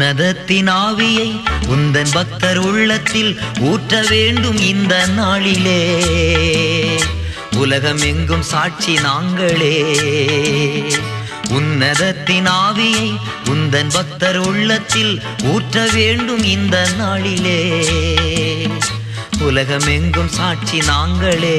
உன்னதத்தின் ஆவியை உந்தன் பக்தர் உள்ளத்தில் ஊற்ற வேண்டும் இந்த நாளிலே. உலகம் எங்கும் சாட்சி நாங்களே. உன்னதத்தின் ஆவியை உந்தன் பக்தர் உள்ளத்தில் ஊற்ற வேண்டும் இந்த நாளிலே. உலகம் எங்கும் சாட்சி நாங்களே.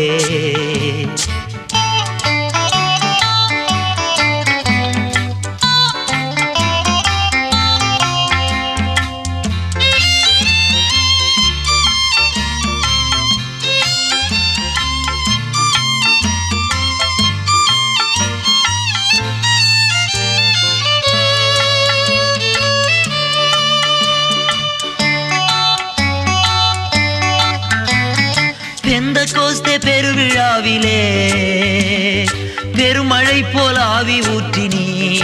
பெந்தகோஸ்தே பெருவிழாவிலே பெருமழை போல் ஆவி ஊற்றினீ.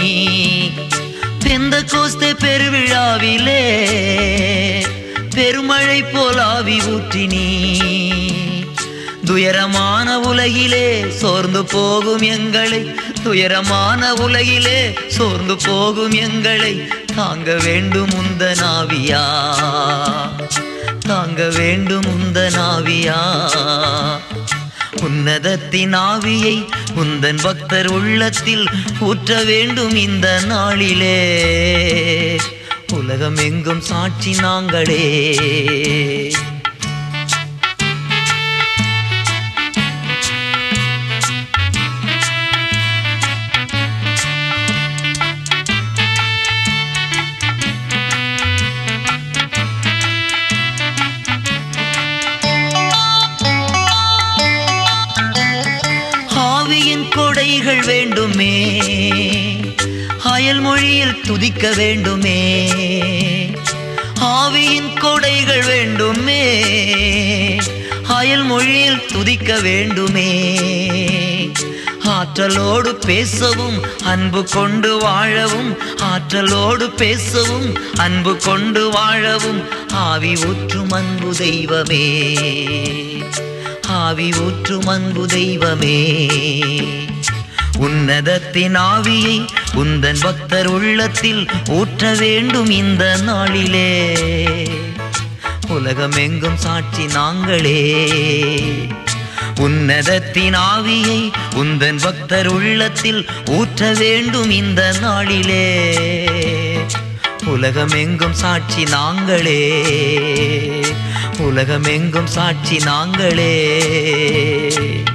பெந்தகோஸ்தே பெருவிழாவிலே பெருமழை போல் ஆவி ஊற்றினீ. துயரமான உலகிலே சோர்ந்து போகும் எங்களை, துயரமான உலகிலே சோர்ந்து போகும் எங்களை தாங்க வேண்டும் உந்தன் ஆவியா, தாங்க வேண்டும் உந்தன் ஆவியா. உன்னதத்தின் ஆவியை உந்தன் பக்தர் உள்ளத்தில் ஊற்ற வேண்டும் இந்த நாளிலே. உலகம் எங்கும் சாட்சி நாங்களே. ஆவியின் கொடைகள் வேண்டுமே, அயல் மொழியில் துதிக்க வேண்டுமே. ஆவியின் கொடைகள் வேண்டுமே, அயல் மொழியில் துதிக்க வேண்டுமே. ஆற்றலோடு பேசவும் அன்பு கொண்டு வாழவும், ஆற்றலோடு பேசவும் அன்பு கொண்டு வாழவும் ஆவி ஊற்றும் அன்பு தெய்வமே, ஆவி ஊற்றும் அன்பு தெய்வமே. உன்னதத்தின் ஆவியை உந்தன் பக்தர் உள்ளத்தில் ஊற்ற வேண்டும் இந்த நாளிலே. உலகம் எங்கும் சாட்சி நாங்களே. உன்னதத்தின் ஆவியை உந்தன் பக்தர் உள்ளத்தில் ஊற்ற வேண்டும் இந்த நாளிலே. உலகம் எங்கும் சாட்சி நாங்களே. உலகம் எங்கும் சாட்சி நாங்களே.